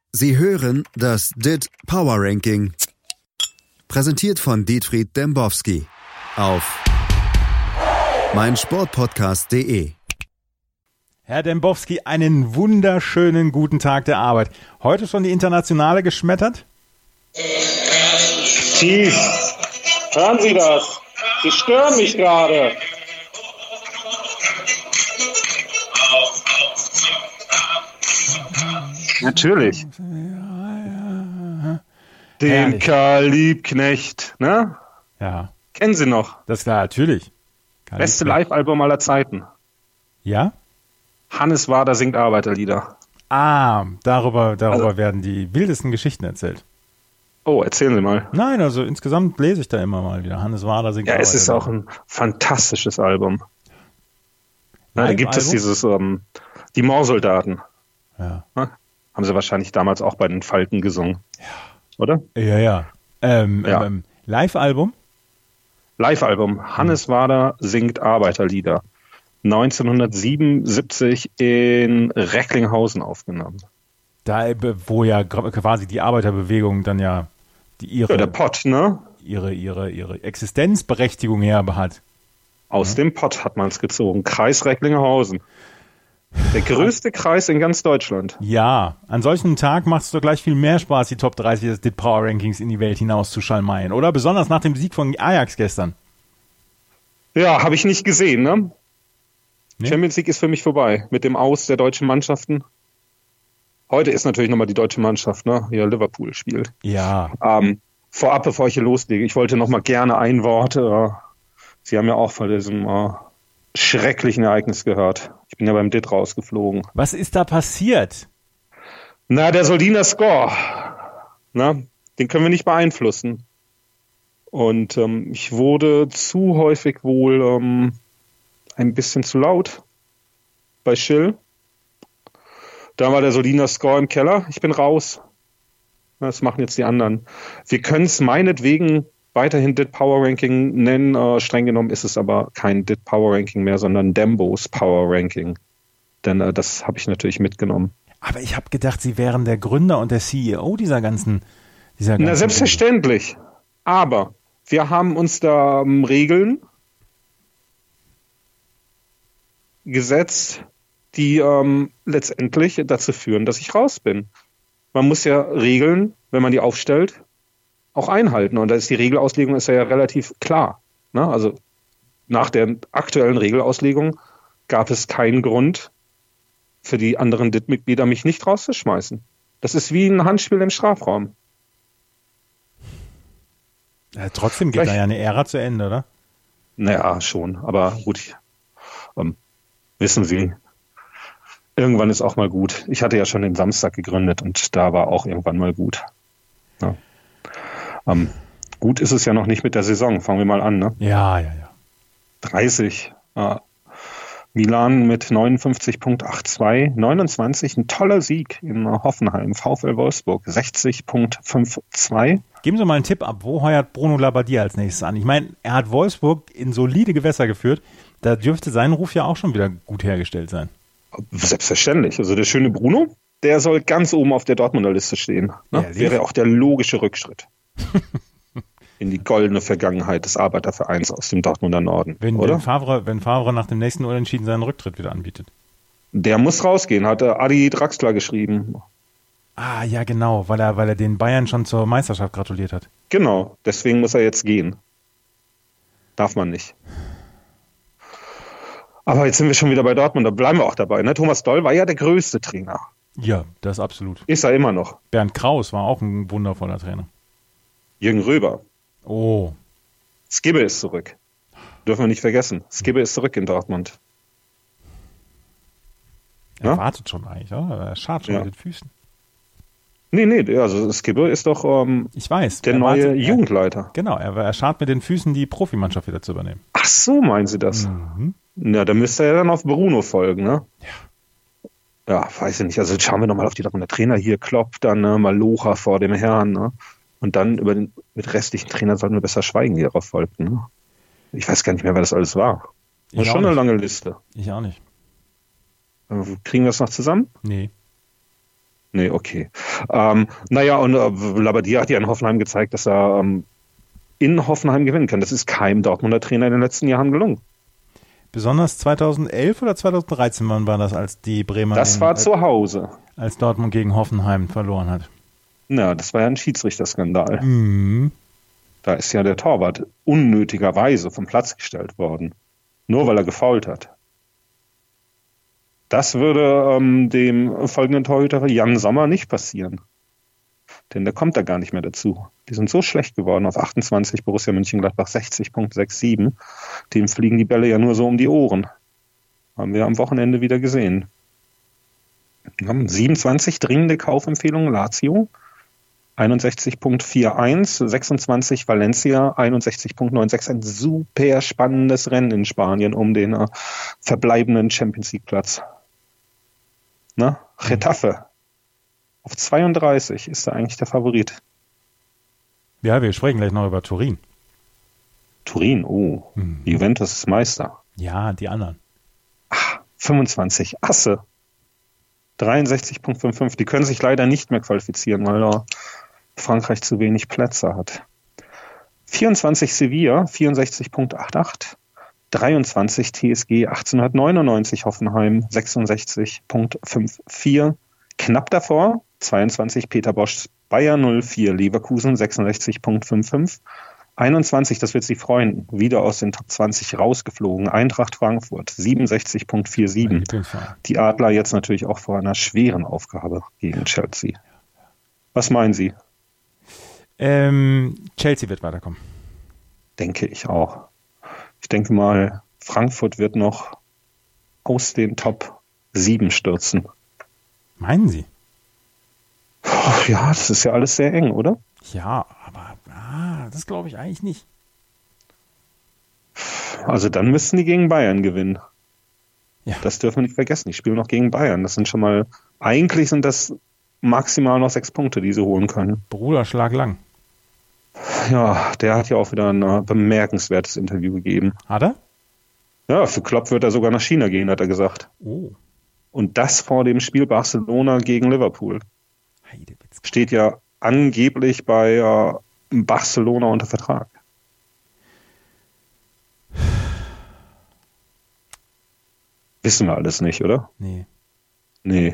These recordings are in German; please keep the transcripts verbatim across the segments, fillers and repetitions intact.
Sie hören das D I T Power Ranking. Präsentiert von Dietfried Dembowski auf meinsportpodcast punkt de. Herr Dembowski, einen wunderschönen guten Tag der Arbeit. Heute schon die Internationale geschmettert? Tief. Hören Sie das? Sie stören mich gerade. Natürlich. Den Herrlich. Karl Liebknecht, ne? Ja, Kennen Sie noch? das ist klar, natürlich. Kann Beste ich- Live-Album aller Zeiten. Ja? Hannes Wader singt Arbeiterlieder. Ah, darüber, darüber Also- werden die wildesten Geschichten erzählt. Oh, erzählen Sie mal. Nein, also insgesamt lese ich da immer mal wieder. Hannes Wader singt Ja, es ist auch Arbeiterlieder. ein fantastisches Album. Na, da gibt es Live-Album? dieses, ähm, die Moorsoldaten. Ja, Ne? Haben sie wahrscheinlich damals auch bei den Falken gesungen. Oder? ja. ja. Ähm, Ja. Ähm, Live-Album? Live-Album. Hannes Wader singt Arbeiterlieder. neunzehnhundertsiebenundsiebzig in Recklinghausen aufgenommen. Da, äh, wo ja gra- quasi die Arbeiterbewegung dann ja die ihre, Ja, der Pott, ne? ihre, ihre, ihre Existenzberechtigung her hat. Aus dem Pott hat man es gezogen. Kreis Recklinghausen. Der größte Kreis in ganz Deutschland. Ja, an solchen Tag macht es doch gleich viel mehr Spaß, die Top dreißig des D I T Power Rankings in die Welt hinaus zu schalmeien, oder? Besonders nach dem Sieg von Ajax gestern. Ja, habe ich nicht gesehen, ne? Nee? Champions League ist für mich vorbei. Mit dem Aus der deutschen Mannschaften. Heute ist natürlich nochmal die deutsche Mannschaft, ne? Hier Liverpool spielt. Ja, Ähm, vorab, bevor ich hier loslege, ich wollte nochmal gerne ein Wort. Äh, Sie haben ja auch von diesem äh, schrecklichen Ereignis gehört. Ich bin ja beim D I T rausgeflogen. was ist da passiert? Na, der Soldiner Score, na, den können wir nicht beeinflussen. Und ähm, ich wurde zu häufig wohl ähm, ein bisschen zu laut bei Schill. Da war der Soldiner Score im Keller. Ich bin raus. Das machen jetzt die anderen. Wir können es meinetwegen weiterhin D I T Power Ranking nennen. Äh, streng genommen ist es aber kein D I T Power Ranking mehr, sondern Dembos Power Ranking. Denn äh, das habe ich natürlich mitgenommen. Aber ich habe gedacht, Sie wären der Gründer und der C E O dieser ganzen, dieser ganzen Na, selbstverständlich. Aber wir haben uns da ähm, Regeln gesetzt, die ähm, letztendlich dazu führen, dass ich raus bin. Man muss ja Regeln, wenn man die aufstellt, auch einhalten. Und da ist die Regelauslegung ist ja relativ klar. Ne? Also nach der aktuellen Regelauslegung gab es keinen Grund für die anderen D I T-Mitglieder, mich nicht rauszuschmeißen. Das ist wie ein Handspiel im Strafraum. Ja, trotzdem geht Vielleicht- da ja eine Ära zu Ende, oder? Naja, schon. Aber gut, ähm, wissen Sie, irgendwann ist auch mal gut. Ich hatte ja schon den Samstag gegründet und da war auch irgendwann mal gut. Ja. Ähm, gut ist es ja noch nicht mit der Saison. Fangen wir mal an. Ne? Ja, ja, ja. dreißig. Äh, Milan mit neunundfünfzig Komma zweiundachtzig. neunundzwanzig, ein toller Sieg in Hoffenheim. VfL Wolfsburg sechzig Komma zweiundfünfzig. Geben Sie mal einen Tipp ab, wo heuert Bruno Labbadia als nächstes an? Ich meine, er hat Wolfsburg in solide Gewässer geführt. Da dürfte sein Ruf ja auch schon wieder gut hergestellt sein. Selbstverständlich. Also der schöne Bruno, der soll ganz oben auf der Dortmunder Liste stehen. Ne? Ehrlich? Wäre auch der logische Rückschritt in die goldene Vergangenheit des Arbeitervereins aus dem Dortmunder Norden, Wenn, oder? wenn, Favre, wenn Favre nach dem nächsten Unentschieden seinen Rücktritt wieder anbietet. Der muss rausgehen, hat der Adi Draxler geschrieben. Ah, ja, genau, weil er, weil er den Bayern schon zur Meisterschaft gratuliert hat. Genau, deswegen muss er jetzt gehen. Darf man nicht. Aber jetzt sind wir schon wieder bei Dortmund, da bleiben wir auch dabei. Ne? Thomas Doll war ja der größte Trainer. Ja, das absolut. Ist er immer noch. Bernd Kraus war auch ein wundervoller Trainer. Jürgen Röber. Oh, Skibbe ist zurück. Dürfen wir nicht vergessen. Skibbe ist zurück in Dortmund. er Ja? wartet schon eigentlich, oder? Er scharrt schon Ja. mit den Füßen. Nee, nee, also Skibbe ist doch ähm, Ich weiß. der er neue wartet- Jugendleiter. Er, genau, er, er scharrt mit den Füßen, die Profimannschaft wieder zu übernehmen. Ach so, meinen Sie das? Mhm. Na, da müsste er dann auf Bruno folgen, ne? Ja. Ja, weiß ich nicht. Also schauen wir nochmal auf die Dortmunder Trainer hier. Klopp, dann ne, Malocha vor dem Herrn, ne? Und dann über den mit restlichen Trainern sollten wir besser schweigen, die darauf folgten. Ne? Ich weiß gar nicht mehr, wer das alles war. Ich Das ist auch schon eine nicht. lange Liste. Ich auch nicht. Kriegen wir das noch zusammen? Nee. Nee, okay. Ähm, naja, und äh, Labbadia hat ja in Hoffenheim gezeigt, dass er ähm, in Hoffenheim gewinnen kann. Das ist keinem Dortmunder Trainer in den letzten Jahren gelungen. Besonders zweitausendelf oder zweitausenddreizehn wann war das, als die Bremer Das in, war zu Hause. als Dortmund gegen Hoffenheim verloren hat. Na, das war ja ein Schiedsrichterskandal. Mhm. Da ist ja der Torwart unnötigerweise vom Platz gestellt worden. Nur weil er gefoult hat. Das würde ähm, dem folgenden Torhüter Jan Sommer nicht passieren. Denn der kommt da gar nicht mehr dazu. Die sind so schlecht geworden auf achtundzwanzig, Borussia Mönchengladbach sechzig Komma siebenundsechzig. Dem fliegen die Bälle ja nur so um die Ohren. Haben wir am Wochenende wieder gesehen. Wir haben siebenundzwanzig dringende Kaufempfehlungen Lazio, einundsechzig Komma einundvierzig, sechsundzwanzig Valencia, einundsechzig Komma sechsundneunzig. Ein super spannendes Rennen in Spanien um den äh, verbleibenden Champions League Platz. Na, Getafe. Auf zweiunddreißig ist er eigentlich der Favorit. Ja, wir sprechen gleich noch über Turin. Turin, oh. Mhm. Juventus ist Meister. Ja, die anderen. Ach, fünfundzwanzig Asse. dreiundsechzig Komma fünfundfünfzig. Die können sich leider nicht mehr qualifizieren, weil da Frankreich zu wenig Plätze hat. vierundzwanzig Sevilla, vierundsechzig Komma achtundachtzig. dreiundzwanzig T S G, achtzehnhundertneunundneunzig Hoffenheim, sechsundsechzig Komma vierundfünfzig. Knapp davor, zweiundzwanzig Peter Bosch, Bayern null vier Leverkusen, sechsundsechzig Komma fünfundfünfzig. einundzwanzig, das wird Sie freuen, wieder aus den Top zwanzig rausgeflogen. Eintracht Frankfurt, siebenundsechzig Komma siebenundvierzig. Die Adler jetzt natürlich auch vor einer schweren Aufgabe gegen Chelsea. Was meinen Sie? Ähm, Chelsea wird weiterkommen. Denke ich auch. Ich denke mal, Frankfurt wird noch aus den Top sieben stürzen. Meinen Sie? Ja, das ist ja alles sehr eng, oder? Ja, aber ah, das glaube ich eigentlich nicht. Also dann müssten die gegen Bayern gewinnen. Ja. Das dürfen wir nicht vergessen. Die spielen noch gegen Bayern. Das sind schon mal, eigentlich sind das maximal noch sechs Punkte, die sie holen können. Bruderschlag lang. Ja, der hat ja auch wieder ein uh, bemerkenswertes Interview gegeben. Hat er? Ja, für Klopp wird er sogar nach China gehen, hat er gesagt. Oh. Und das vor dem Spiel Barcelona gegen Liverpool. Steht ja angeblich bei uh, Barcelona unter Vertrag. Wissen wir alles nicht, oder? Nee. Nee.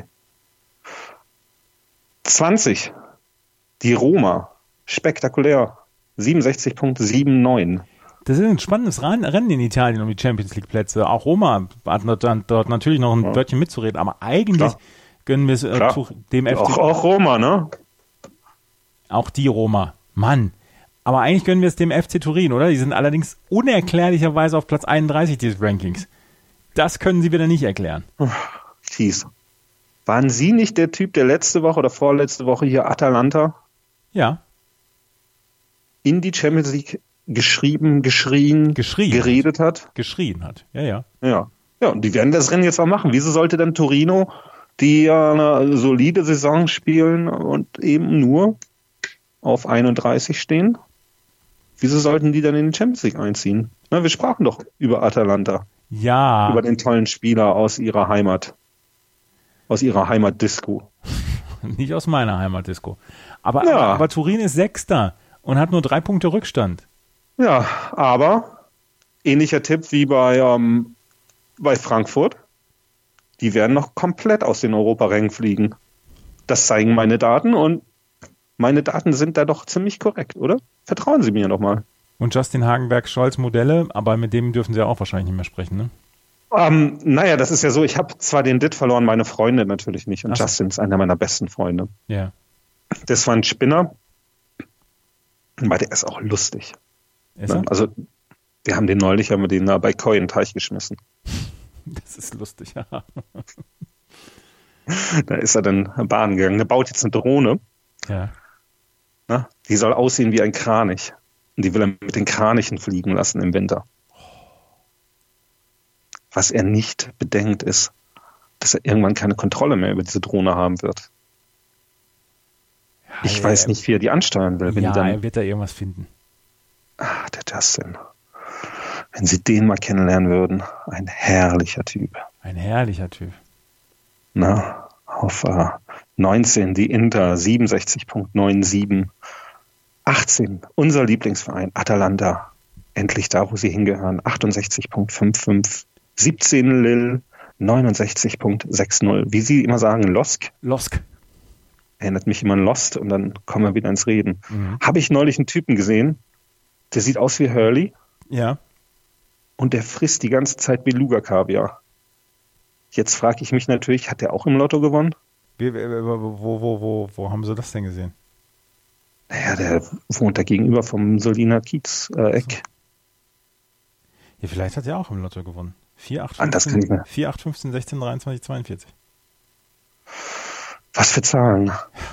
zwanzig. Die Roma. Spektakulär. siebenundsechzig Komma neunundsiebzig. Das ist ein spannendes Rennen in Italien um die Champions League Plätze. Auch Roma hat dort natürlich noch ein ja. Wörtchen mitzureden, aber eigentlich Klar. gönnen wir es äh, dem F C. Auch, auch Roma, ne? Auch die Roma. Mann. Aber eigentlich gönnen wir es dem F C Turin, oder? Die sind allerdings unerklärlicherweise auf Platz einunddreißig dieses Rankings. Das können Sie wieder nicht erklären. Jeez. Waren Sie nicht der Typ, der letzte Woche oder vorletzte Woche hier Atalanta ja. in die Champions League geschrieben, geschrien, geschrien geredet hat? Geschrien hat, ja, ja. Ja, ja, und die werden das Rennen jetzt auch machen. Wieso sollte dann Torino, die ja eine solide Saison spielen und eben nur auf einunddreißig stehen, wieso sollten die dann in die Champions League einziehen? Na, wir sprachen doch über Atalanta. Ja. Über den tollen Spieler aus ihrer Heimat. Aus ihrer Heimatdisco. Nicht aus meiner Heimatdisco. Aber, ja. aber, aber Turin ist Sechster und hat nur drei Punkte Rückstand. Ja, aber ähnlicher Tipp wie bei, ähm, bei Frankfurt. Die werden noch komplett aus den Europarängen fliegen. Das zeigen meine Daten und meine Daten sind da doch ziemlich korrekt, oder? Vertrauen Sie mir doch mal. Und Justin Hagenberg-Scholz Modelle, aber mit dem dürfen Sie ja auch wahrscheinlich nicht mehr sprechen, ne? Ähm, naja, das ist ja so, ich habe zwar den Dit verloren, meine Freunde natürlich nicht. Und Ach so. Justin ist einer meiner besten Freunde. Ja. Das war ein Spinner, weil der ist auch lustig. Ist er? Also, wir haben den neulich, haben wir den da bei Koi in den Teich geschmissen. Das ist lustig, ja. Da ist er dann Bahn gegangen. Der baut jetzt eine Drohne. Ja. Na, die soll aussehen wie ein Kranich. Und die will er mit den Kranichen fliegen lassen im Winter. Was er nicht bedenkt ist, dass er irgendwann keine Kontrolle mehr über diese Drohne haben wird. Ja, ich ja, weiß nicht, wie er die ansteuern will. Wenn ja, die dann, er wird da irgendwas finden. Ah, der Justin. Wenn Sie den mal kennenlernen würden. Ein herrlicher Typ. Ein herrlicher Typ. Na, auf uh, neunzehn, die Inter, siebenundsechzig Komma siebenundneunzig. achtzehn, unser Lieblingsverein, Atalanta, endlich da, wo sie hingehören, achtundsechzig Komma fünfundfünfzig. siebzehn, Lille, neunundsechzig Komma sechzig. Wie sie immer sagen, Losk. Losk. Erinnert mich immer an Lost und dann kommen wir wieder ins Reden. Mhm. Habe ich neulich einen Typen gesehen, der sieht aus wie Hurley Ja. und der frisst die ganze Zeit Beluga-Kaviar. Jetzt frage ich mich natürlich, hat der auch im Lotto gewonnen? Wie, wo, wo, wo, wo, wo haben sie das denn gesehen? Naja, der wohnt da gegenüber vom Soliner Kiez-Eck. Ja, vielleicht hat er auch im Lotto gewonnen. vier, acht, Ah, das kann ich mir- vier, acht, fünfzehn, sechzehn, dreiundzwanzig, zweiundvierzig. Was für Zahlen.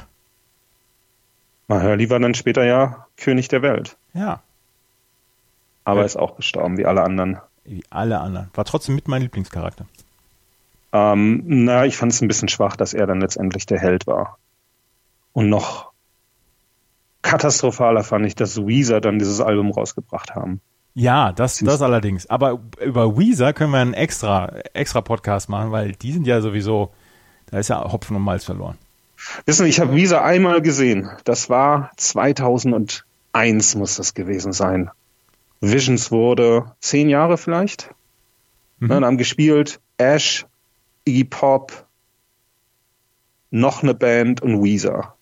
Mal Hurley war dann später ja König der Welt. Ja, Aber Ja. ist auch gestorben, wie alle anderen. wie alle anderen. War trotzdem mit mein Lieblingscharakter. Ähm, na, ich fand es ein bisschen schwach, dass er dann letztendlich der Held war. Und noch katastrophaler fand ich, dass Weezer dann dieses Album rausgebracht haben. Ja, das, das allerdings. Aber über Weezer können wir einen extra, extra Podcast machen, weil die sind ja sowieso, da ist ja Hopfen und Malz verloren. Wissen Sie, ich habe Weezer einmal gesehen. Das war zweitausendeins muss das gewesen sein. Visions wurde zehn Jahre vielleicht. Mhm. Dann haben gespielt Ash, Iggy Pop, noch eine Band und Weezer.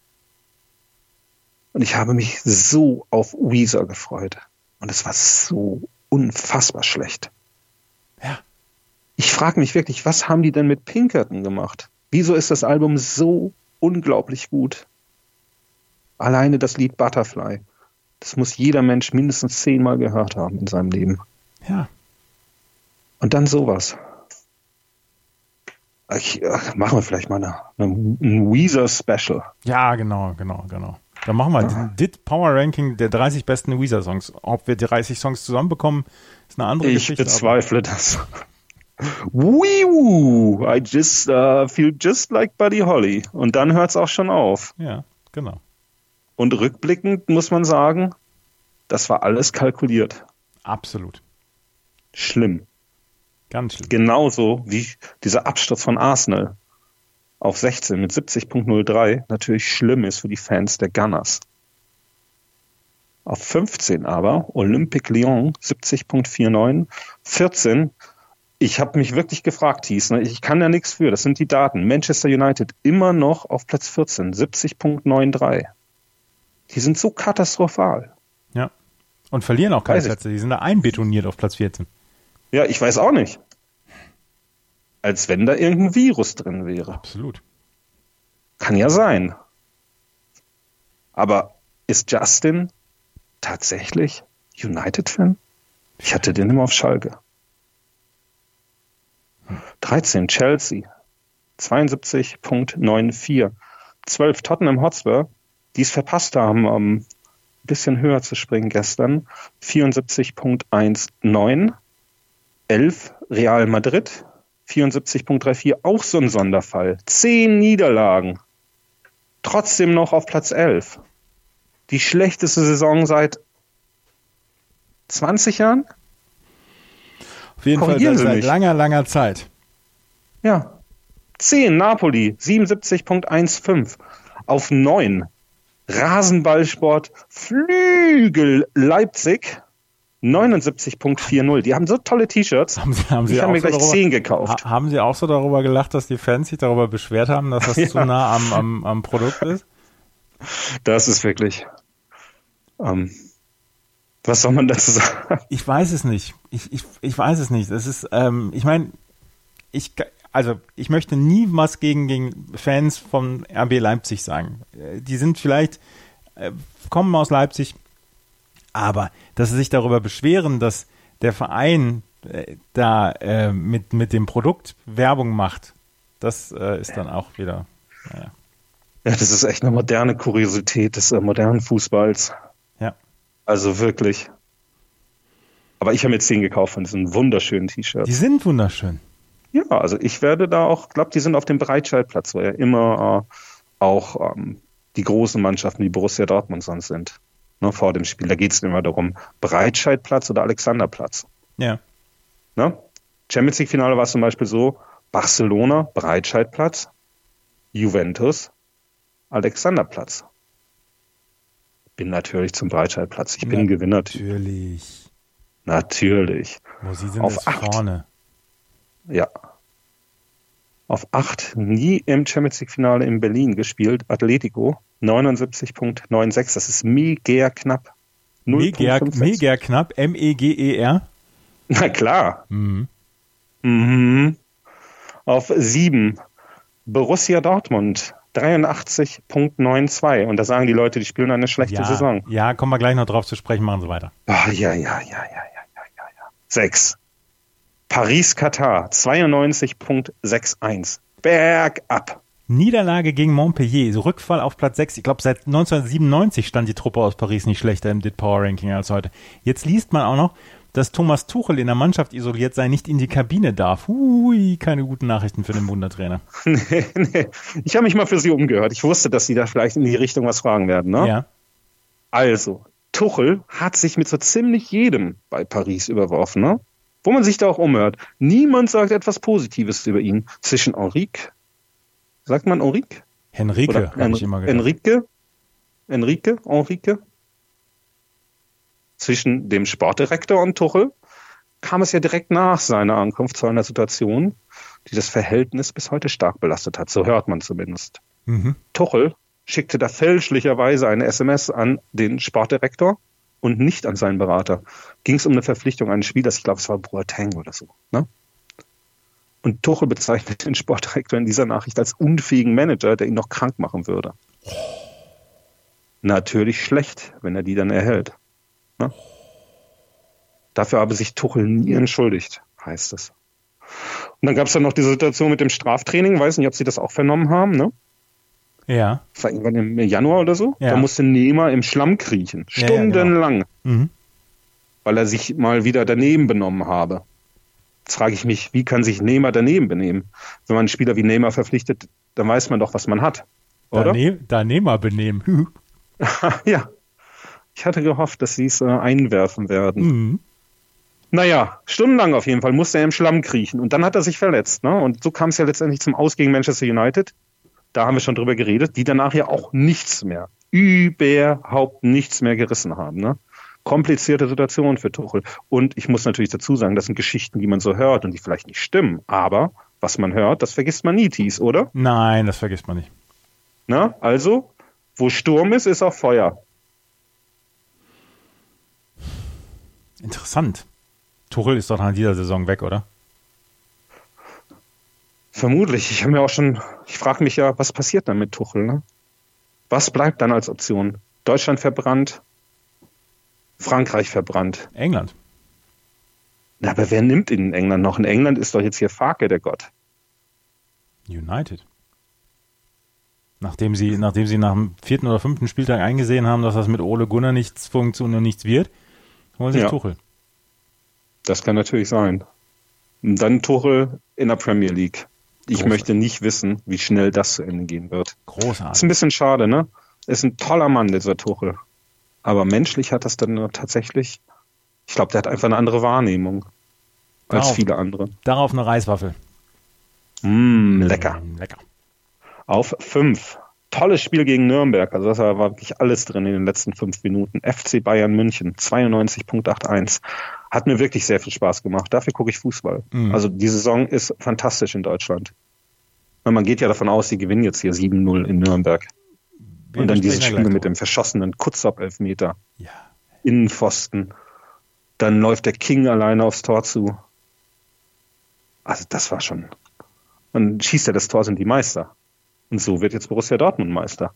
Und ich habe mich so auf Weezer gefreut. Und es war so unfassbar schlecht. Ja. Ich frage mich wirklich, was haben die denn mit Pinkerton gemacht? Wieso ist das Album so unglaublich gut? Alleine das Lied Butterfly. Das muss jeder Mensch mindestens zehnmal gehört haben in seinem Leben. Ja. Und dann sowas. Ich, ach, machen wir vielleicht mal eine, eine, ein Weezer-Special. Ja, genau, genau, genau. Dann machen wir den D I T Power Ranking der dreißig besten Weezer-Songs. Ob wir dreißig Songs zusammenbekommen, ist eine andere Ich Geschichte. bezweifle das. Wee-woo, I just uh, feel just like Buddy Holly. Und dann hört es auch schon auf. Aber, ja, genau. Und rückblickend muss man sagen, das war alles kalkuliert. Absolut. Schlimm. Ganz schlimm. Genauso wie dieser Absturz von Arsenal auf sechzehn mit siebzig Komma null drei natürlich schlimm ist für die Fans der Gunners. Auf fünfzehn aber Olympique Lyon siebzig Komma neunundvierzig. vierzehn, ich habe mich wirklich gefragt, Thies, ne? Ich kann ja nichts für, das sind die Daten. Manchester United immer noch auf Platz vierzehn, siebzig Komma dreiundneunzig. Die sind so katastrophal. Ja. Und verlieren auch keine Weiß ich. Plätze. Die sind da einbetoniert auf Platz vierzehn. Ja, ich weiß auch nicht. Als wenn da irgendein Virus drin wäre. Absolut. Kann ja sein. Aber ist Justin tatsächlich United-Fan? Ich hatte den immer auf Schalke. dreizehn Chelsea, zweiundsiebzig Komma vierundneunzig. zwölf Tottenham Hotspur, die es verpasst haben, um ein bisschen höher zu springen gestern. vierundsiebzig Komma neunzehn. elf Real Madrid, vierundsiebzig Komma vierunddreißig, auch so ein Sonderfall. zehn Niederlagen. Trotzdem noch auf Platz elf. Die schlechteste Saison seit zwanzig Jahren? Auf jeden Fall Korrigieren seit, Sie seit mich. langer, langer Zeit. Ja. zehn Napoli, siebenundsiebzig Komma fünfzehn. Auf neun Rasenballsport Flügel Leipzig, neunundsiebzig Komma vierzig. Die haben so tolle T-Shirts. Haben Sie, haben Sie Ich habe auch mir so gleich darüber, zehn gekauft. ha, haben Sie auch so darüber gelacht, dass die Fans sich darüber beschwert haben, dass das Ja. zu nah am, am, am Produkt ist? Das ist wirklich... Ähm, was soll man dazu sagen? Ich weiß es nicht. Ich, ich, ich weiß es nicht. Es ist, ähm, ich meine, ich, also ich möchte nie was gegen, gegen Fans von R B Leipzig sagen. Äh, Die sind vielleicht, äh, kommen aus Leipzig, aber dass sie sich darüber beschweren, dass der Verein äh, da äh, mit, mit dem Produkt Werbung macht, das äh, ist dann auch wieder, naja. Ja, das ist echt eine moderne Kuriosität des äh, modernen Fußballs. Ja. Also wirklich. Aber ich habe mir zehn gekauft von diesen wunderschönen T-Shirts. Die sind wunderschön. Ja, also ich werde da auch, glaube, die sind auf dem Breitscheidplatz, wo ja immer äh, auch ähm, die großen Mannschaften wie Borussia Dortmund sonst sind. Ne, vor dem Spiel. Da geht es immer darum, Breitscheidplatz oder Alexanderplatz. Ja. Ne? Champions League Finale war es zum Beispiel so, Barcelona, Breitscheidplatz, Juventus, Alexanderplatz. Bin natürlich zum Breitscheidplatz. Ich bin ein Gewinner. Natürlich. Natürlich. Wo sie sind Auf es acht. vorne. Ja. Auf acht, nie im Champions League-Finale in Berlin gespielt. Atletico, neunundsiebzig Komma sechsundneunzig. Das ist mega knapp. Mega, mega knapp. M E G E R. Na klar. Mhm. Mhm. Auf sieben, Borussia Dortmund, dreiundachtzig Komma zweiundneunzig. Und da sagen die Leute, die spielen eine schlechte Ja, Saison. ja, kommen wir gleich noch drauf zu sprechen, machen Sie weiter. Ah, ja, ja, ja, ja, ja, ja, ja, ja. Sechs. Paris-Katar, zweiundneunzig Komma einundsechzig. Bergab. Niederlage gegen Montpellier, so Rückfall auf Platz sechs. Ich glaube, seit neunzehnhundertsiebenundneunzig stand die Truppe aus Paris nicht schlechter im D I T Power Ranking als heute. Jetzt liest man auch noch, dass Thomas Tuchel in der Mannschaft isoliert sei, nicht in die Kabine darf. Hui, keine guten Nachrichten für den Wundertrainer. Nee, nee. Ich habe mich mal für Sie umgehört. Ich wusste, dass Sie da vielleicht in die Richtung was fragen werden. Ne? Ja. Also, Tuchel hat sich mit so ziemlich jedem bei Paris überworfen, ne? Wo man sich da auch umhört. Niemand sagt etwas Positives über ihn. Zwischen Enrique, sagt man Enrique? Henrique, habe ich immer gedacht. Enrique? Enrique? Enrique? Zwischen dem Sportdirektor und Tuchel kam es ja direkt nach seiner Ankunft zu einer Situation, die das Verhältnis bis heute stark belastet hat. So hört man zumindest. Mhm. Tuchel schickte da fälschlicherweise eine S M S an den Sportdirektor und nicht an seinen Berater. Ging es um eine Verpflichtung eines Spielers, ich glaube, es war Boateng oder so. Ne? Und Tuchel bezeichnet den Sportdirektor in dieser Nachricht als unfähigen Manager, der ihn noch krank machen würde. Natürlich schlecht, wenn er die dann erhält. Ne? Dafür habe sich Tuchel nie entschuldigt, heißt es. Und dann gab es dann noch die Situation mit dem Straftraining, weiß nicht, ob Sie das auch vernommen haben, ne? Ja. Das war irgendwann im Januar oder so. Ja. Da musste Neymar im Schlamm kriechen. Stundenlang. Ja, ja, genau. Mhm. Weil er sich mal wieder daneben benommen habe. Jetzt frage ich mich, wie kann sich Neymar daneben benehmen? Wenn man einen Spieler wie Neymar verpflichtet, dann weiß man doch, was man hat. Oder? Dane- Danehmer benehmen. Ja. Ich hatte gehofft, dass sie es äh, einwerfen werden. Mhm. Naja, stundenlang auf jeden Fall musste er im Schlamm kriechen. Und dann hat er sich verletzt. Ne? Und so kam es ja letztendlich zum Aus gegen Manchester United. Da haben wir schon drüber geredet, die danach ja auch nichts mehr, überhaupt nichts mehr gerissen haben. Ne? Komplizierte Situation für Tuchel. Und ich muss natürlich dazu sagen, das sind Geschichten, die man so hört und die vielleicht nicht stimmen. Aber was man hört, das vergisst man nie, Thies, oder? Nein, das vergisst man nicht. Na, also, wo Sturm ist, ist auch Feuer. Interessant. Tuchel ist doch nach dieser Saison weg, oder? Vermutlich. Ich habe mir auch schon, ich frage mich ja, was passiert dann mit Tuchel? Ne? Was bleibt dann als Option? Deutschland verbrannt, Frankreich verbrannt. England. Na, aber wer nimmt ihn in England noch? In England ist doch jetzt hier Farke, der Gott. United. Nachdem sie, nachdem sie nach dem vierten oder fünften Spieltag eingesehen haben, dass das mit Ole Gunnar nichts funktioniert und nichts wird, holen sich Ja. Tuchel. Das kann natürlich sein. Und dann Tuchel in der Premier League. Ich Großartig. möchte nicht wissen, wie schnell das zu Ende gehen wird. Ist Großartig. ein bisschen schade, ne? Ist ein toller Mann, dieser Tuchel. Aber menschlich hat das dann nur tatsächlich, ich glaube, der hat einfach eine andere Wahrnehmung als Darauf. viele andere. Darauf eine Reiswaffel. Mm, lecker. Mm, lecker. Auf fünf. Tolles Spiel gegen Nürnberg. Also das war wirklich alles drin in den letzten fünf Minuten. F C Bayern München, zweiundneunzig Komma einundachtzig. Hat mir wirklich sehr viel Spaß gemacht. Dafür gucke ich Fußball. Mhm. Also die Saison ist fantastisch in Deutschland. Und man geht ja davon aus, sie gewinnen jetzt hier sieben null in Nürnberg. Wir Und dann dieses besprechen ja Spiel gleich mit dem drüber. verschossenen Kutzop-Elfmeter. Ja. Innenpfosten. Dann läuft der King alleine aufs Tor zu. Also das war schon... Dann schießt er das Tor, sind die Meister. Und so wird jetzt Borussia Dortmund Meister.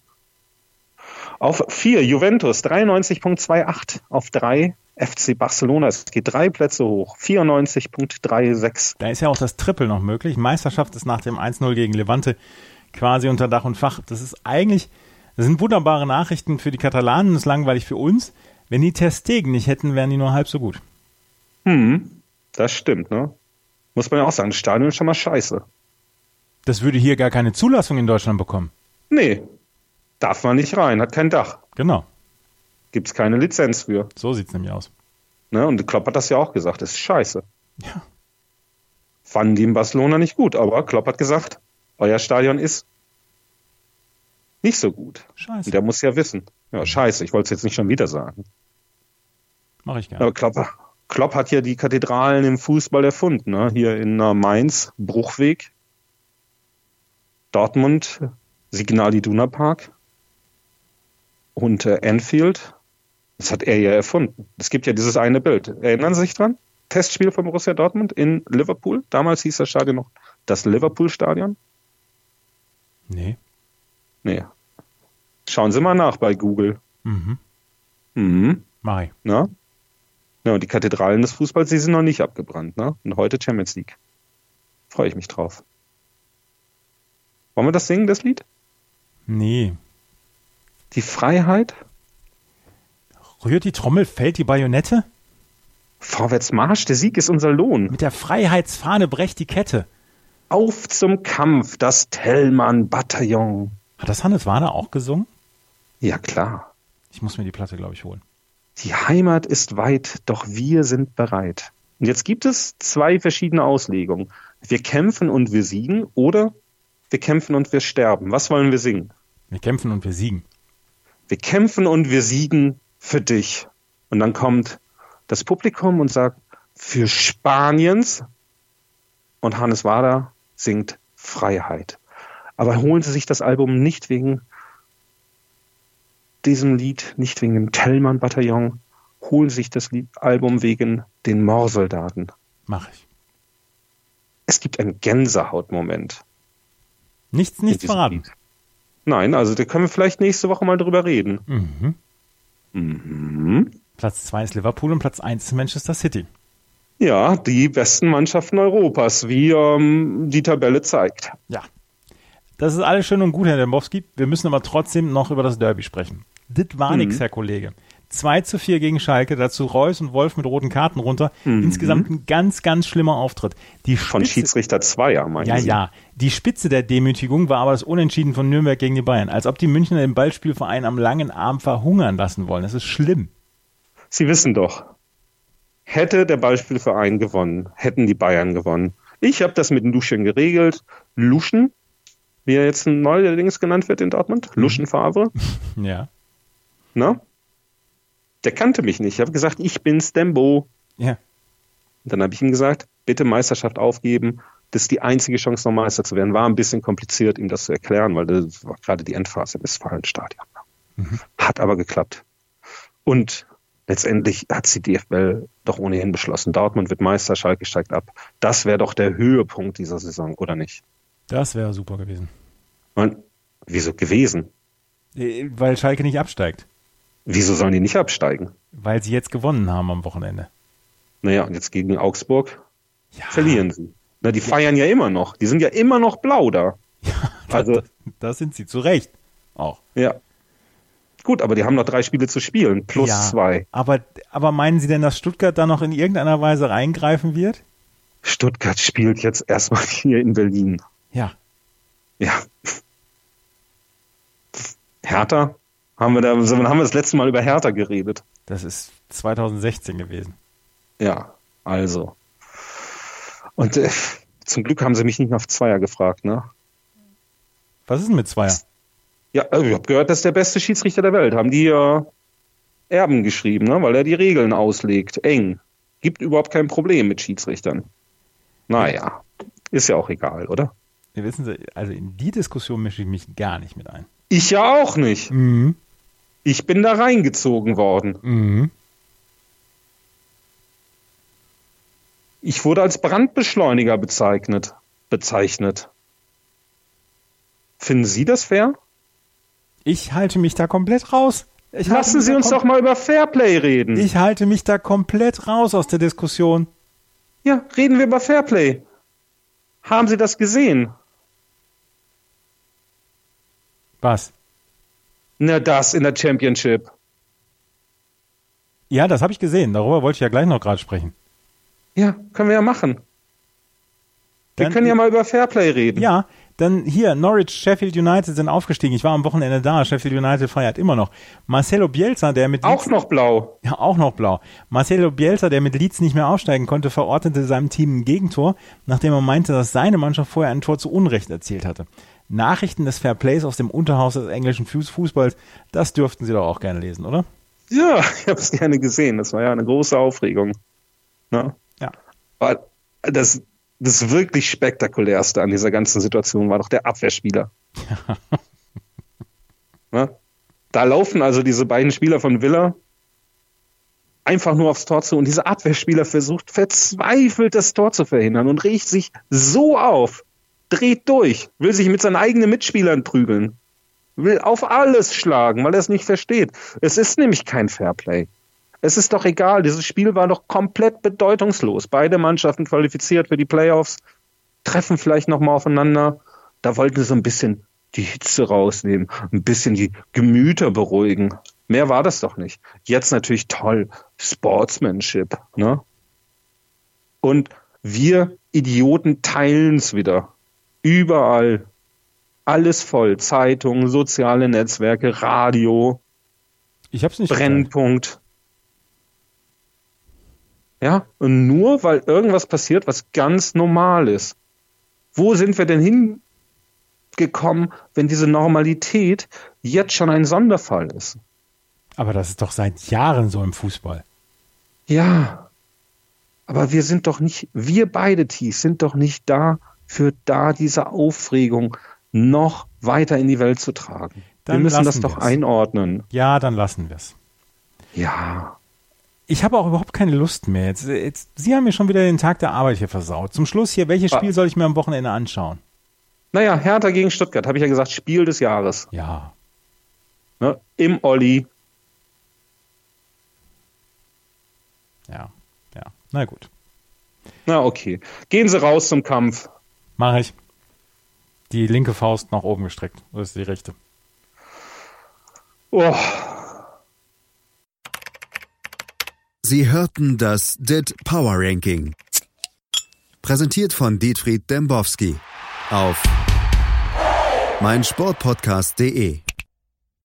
Auf vier Juventus, dreiundneunzig Komma achtundzwanzig. Auf drei F C Barcelona. Es geht drei Plätze hoch, vierundneunzig Komma sechsunddreißig. Da ist ja auch das Triple noch möglich. Meisterschaft ist nach dem eins null gegen Levante quasi unter Dach und Fach. Das ist eigentlich, das sind wunderbare Nachrichten für die Katalanen, das ist langweilig für uns. Wenn die Ter Stegen nicht hätten, wären die nur halb so gut. Hm, das stimmt, ne? Muss man ja auch sagen, das Stadion ist schon mal scheiße. Das würde hier gar keine Zulassung in Deutschland bekommen. Nee, darf man nicht rein, hat kein Dach. Genau, Gibt's keine Lizenz für. so sieht's nämlich aus. Ne? Und Klopp hat das ja auch gesagt, das ist scheiße. Ja. Fanden die in Barcelona nicht gut, aber Klopp hat gesagt, euer Stadion ist nicht so gut. Scheiße. Und der muss ja wissen. Ja, scheiße, ich wollte es jetzt nicht schon wieder sagen. Mach ich gerne. Aber Klopp, Klopp hat ja die Kathedralen im Fußball erfunden. Ne? Hier in uh, Mainz, Bruchweg, Dortmund, Signal Iduna Park und äh, Anfield. Das hat er ja erfunden. Es gibt ja dieses eine Bild. Erinnern Sie sich dran? Testspiel von Borussia Dortmund in Liverpool. Damals hieß das Stadion noch das Liverpool-Stadion. Nee. Nee. Schauen Sie mal nach bei Google. Mhm. Mhm. Mach ich. Na? Ja, und die Kathedralen des Fußballs, die sind noch nicht abgebrannt. Ne? Und heute Champions League. Freue ich mich drauf. Wollen wir das singen, das Lied? Nee. Die Freiheit? Rührt die Trommel, fällt die Bajonette? Vorwärts Marsch, der Sieg ist unser Lohn. Mit der Freiheitsfahne brecht die Kette. Auf zum Kampf, das Thälmann-Bataillon. Hat das Hannes Wader auch gesungen? Ja, klar. Ich muss mir die Platte, glaube ich, holen. Die Heimat ist weit, doch wir sind bereit. Und jetzt gibt es zwei verschiedene Auslegungen. Wir kämpfen und wir siegen oder wir kämpfen und wir sterben. Was wollen wir singen? Wir kämpfen und wir siegen. Wir kämpfen und wir siegen für dich. Und dann kommt das Publikum und sagt, für Spaniens. Und Hannes Wader singt Freiheit. Aber holen Sie sich das Album nicht wegen diesem Lied, nicht wegen dem Thälmann-Bataillon, holen Sie sich das Lied, Album wegen den Moorsoldaten. Mach ich. Es gibt einen Gänsehautmoment. Nichts, nichts verraten. Lied. Nein, also da können wir vielleicht nächste Woche mal drüber reden. Mhm. Mhm. Platz zwei ist Liverpool und Platz eins ist Manchester City. Ja, die besten Mannschaften Europas, wie ähm, die Tabelle zeigt. Ja. Das ist alles schön und gut, Herr Dembowski. Wir müssen aber trotzdem noch über das Derby sprechen. Das war mhm. nix, Herr Kollege. zwei zu vier gegen Schalke, dazu Reus und Wolf mit roten Karten runter. Mhm. Insgesamt ein ganz, ganz schlimmer Auftritt. Die Spitze, von Schiedsrichter Zweier, meinen Ja, Sie? ja. Die Spitze der Demütigung war aber das Unentschieden von Nürnberg gegen die Bayern. Als ob die Münchner den Ballspielverein am langen Arm verhungern lassen wollen. Das ist schlimm. Sie wissen doch, hätte der Ballspielverein gewonnen, hätten die Bayern gewonnen. Ich habe das mit Luschen geregelt. Luschen, wie er jetzt neuerdings genannt wird in Dortmund. Mhm. Luschen Favre. Ja. Na? Der kannte mich nicht. Ich habe gesagt, ich bin's, Dembo. Ja. Und dann habe ich ihm gesagt, bitte Meisterschaft aufgeben. Das ist die einzige Chance, noch Meister zu werden. War ein bisschen kompliziert, ihm das zu erklären, weil das war gerade die Endphase im Westfalenstadion. Mhm. Hat aber geklappt. Und letztendlich hat die D F L doch ohnehin beschlossen. Dortmund wird Meister, Schalke steigt ab. Das wäre doch der Höhepunkt dieser Saison, oder nicht? Das wäre super gewesen. Und wieso gewesen? Weil Schalke nicht absteigt. Wieso sollen die nicht absteigen? Weil sie jetzt gewonnen haben am Wochenende. Naja, und jetzt gegen Augsburg ja. verlieren sie. Na, die feiern ja immer noch. Die sind ja immer noch blau da. Ja, also, das, das sind sie zu Recht auch. Ja. Gut, aber die haben noch drei Spiele zu spielen, plus ja, zwei. Aber, aber meinen Sie denn, dass Stuttgart da noch in irgendeiner Weise reingreifen wird? Stuttgart spielt jetzt erstmal hier in Berlin. Ja. Ja. Hertha? Haben wir da, haben wir das letzte Mal über Hertha geredet? Das ist zwanzig sechzehn gewesen. Ja, also. Und äh, zum Glück haben sie mich nicht nach Zweier gefragt, ne? Was ist denn mit Zweier? Ja, also ich habe gehört, das ist der beste Schiedsrichter der Welt. Haben die äh, Erben geschrieben, ne? Weil er die Regeln auslegt. Eng. Gibt überhaupt kein Problem mit Schiedsrichtern. Naja, ist ja auch egal, oder? Ja, wissen Sie, also in die Diskussion mische ich mich gar nicht mit ein. Ich ja auch nicht. Mhm. Ich bin da reingezogen worden. Mhm. Ich wurde als Brandbeschleuniger bezeichnet. bezeichnet. Finden Sie das fair? Ich halte mich da komplett raus. Ich Lassen Sie uns doch mal über Fairplay reden. Ich halte mich da komplett raus aus der Diskussion. Ja, reden wir über Fairplay. Haben Sie das gesehen? Was? Na, das in der Championship. Ja, das habe ich gesehen. Darüber wollte ich ja gleich noch gerade sprechen. Ja, können wir ja machen. Wir Dann, können ja mal über Fairplay reden. Ja, dann hier, Norwich, Sheffield United sind aufgestiegen. Ich war am Wochenende da. Sheffield United feiert immer noch. Marcelo Bielsa, der mit Auch Leeds, noch blau. Ja, auch noch blau. Marcelo Bielsa, der mit Leeds nicht mehr aufsteigen konnte, verordnete seinem Team ein Gegentor, nachdem er meinte, dass seine Mannschaft vorher ein Tor zu Unrecht erzielt hatte. Nachrichten des Fairplays aus dem Unterhaus des englischen Fußballs, das dürften Sie doch auch gerne lesen, oder? Ja, ich habe es gerne gesehen. Das war ja eine große Aufregung. Ne? Ja. Aber das, das wirklich Spektakulärste an dieser ganzen Situation war doch der Abwehrspieler. Ja. Ne? Da laufen also diese beiden Spieler von Villa einfach nur aufs Tor zu und dieser Abwehrspieler versucht verzweifelt das Tor zu verhindern und regt sich so auf, dreht durch, will sich mit seinen eigenen Mitspielern prügeln, will auf alles schlagen, weil er es nicht versteht. Es ist nämlich kein Fairplay. Es ist doch egal, dieses Spiel war doch komplett bedeutungslos. Beide Mannschaften qualifiziert für die Playoffs, treffen vielleicht nochmal aufeinander. Da wollten sie so ein bisschen die Hitze rausnehmen, ein bisschen die Gemüter beruhigen. Mehr war das doch nicht. Jetzt natürlich toll. Sportsmanship, ne? Und wir Idioten teilen es wieder. Überall. Alles voll. Zeitungen, soziale Netzwerke, Radio. Ich hab's nicht Brennpunkt. Geteilt. Ja, und nur weil irgendwas passiert, was ganz normal ist. Wo sind wir denn hingekommen, wenn diese Normalität jetzt schon ein Sonderfall ist? Aber das ist doch seit Jahren so im Fußball. Ja, aber wir sind doch nicht, wir beide Tees sind doch nicht da, für da diese Aufregung noch weiter in die Welt zu tragen. Dann wir müssen das wir's. doch einordnen. Ja, dann lassen wir es. Ja. Ich habe auch überhaupt keine Lust mehr. Jetzt, jetzt, Sie haben mir schon wieder den Tag der Arbeit hier versaut. Zum Schluss hier, welches Spiel soll ich mir am Wochenende anschauen? Naja, Hertha gegen Stuttgart, habe ich ja gesagt, Spiel des Jahres. Ja. Ne, im Olli. Ja, ja. Na gut. Na okay. Gehen Sie raus zum Kampf. Mache ich. Die linke Faust nach oben gestreckt. Oder ist die rechte? Oh. Sie hörten das D I T Power Ranking. Präsentiert von Dietfried Dembowski auf meinsportpodcast punkt de.